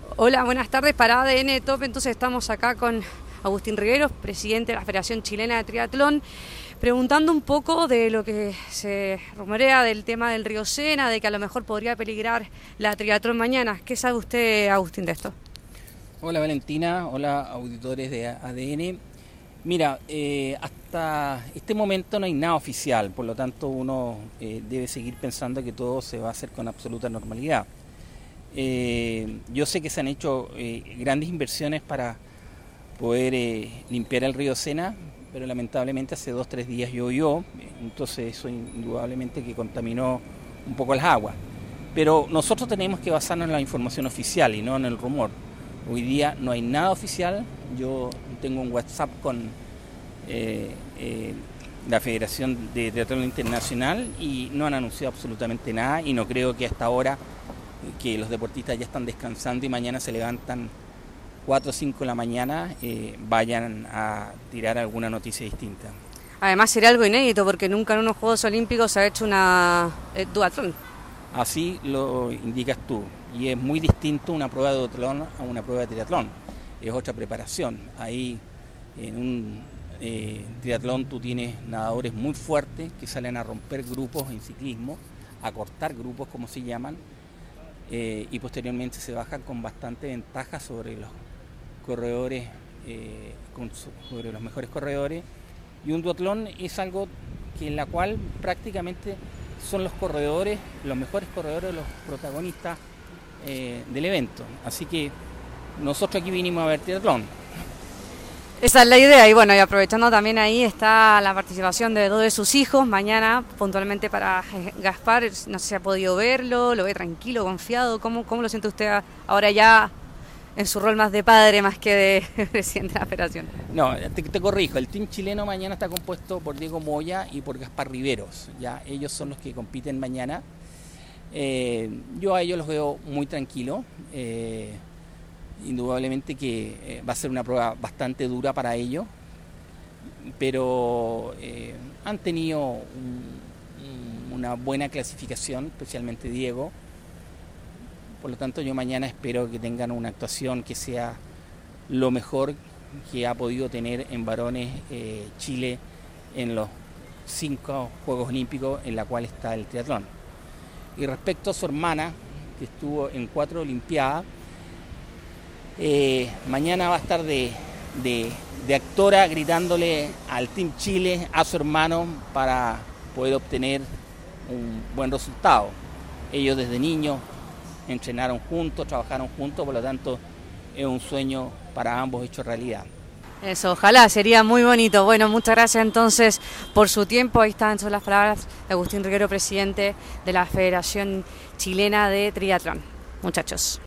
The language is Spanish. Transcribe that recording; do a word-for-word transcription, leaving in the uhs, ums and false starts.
Hola, buenas tardes para A D N Top. Entonces estamos acá con Agustín Rigueros, presidente de la Federación Chilena de Triatlón, preguntando un poco de lo que se rumorea del tema del río Sena, de que a lo mejor podría peligrar la triatlón mañana. ¿Qué sabe usted, Agustín, de esto? Hola Valentina, hola auditores de A D N. Mira, eh, hasta este momento no hay nada oficial, por lo tanto uno eh, debe seguir pensando que todo se va a hacer con absoluta normalidad. Eh, yo sé que se han hecho eh, grandes inversiones para poder eh, limpiar el río Sena, pero lamentablemente hace dos o tres días llovió, entonces eso indudablemente que contaminó un poco las aguas. Pero nosotros tenemos que basarnos en la información oficial y no en el rumor. Hoy día no hay nada oficial. Yo tengo un WhatsApp con eh, eh, la Federación de Triatlón Internacional y no han anunciado absolutamente nada, y no creo que hasta ahora, que los deportistas ya están descansando y mañana se levantan cuatro o cinco de la mañana, eh, vayan a tirar alguna noticia distinta. Además sería algo inédito porque nunca en unos Juegos Olímpicos se ha hecho una eh, duatlón. Así lo indicas tú, y es muy distinto una prueba de duatlón a una prueba de triatlón, es otra preparación. Ahí en un eh, triatlón tú tienes nadadores muy fuertes que salen a romper grupos en ciclismo, a cortar grupos como se llaman, eh, y posteriormente se bajan con bastante ventaja sobre los corredores, eh, con, sobre los mejores corredores, y un duatlón es algo que en la cual prácticamente son los corredores, los mejores corredores, los protagonistas eh, del evento. Así que nosotros aquí vinimos a ver triatlón. Esa es la idea, y bueno, y aprovechando también ahí está la participación de dos de sus hijos mañana, puntualmente para Gaspar. No sé si ha podido verlo, lo ve tranquilo, confiado. ¿Cómo, cómo lo siente usted ahora ya en su rol más de padre, más que de presidente de la federación? No, te, te corrijo, el team chileno mañana está compuesto por Diego Moya y por Gaspar Riveros, ya ellos son los que compiten mañana. Eh, yo a ellos los veo muy tranquilos, eh, indudablemente que eh, va a ser una prueba bastante dura para ellos, pero eh, han tenido un, un, una buena clasificación, especialmente Diego. Por lo tanto, yo mañana espero que tengan una actuación que sea lo mejor que ha podido tener en varones eh, Chile en los cinco Juegos Olímpicos en la cual está el triatlón. Y respecto a su hermana, que estuvo en cuatro Olimpiadas, eh, mañana va a estar de, de, de actora gritándole al Team Chile, a su hermano, para poder obtener un buen resultado. Ellos desde niños entrenaron juntos, trabajaron juntos, por lo tanto es un sueño para ambos hecho realidad. Eso, ojalá, sería muy bonito. Bueno, muchas gracias entonces por su tiempo. Ahí están son las palabras de Agustín Rigueros, presidente de la Federación Chilena de Triatlón. Muchachos.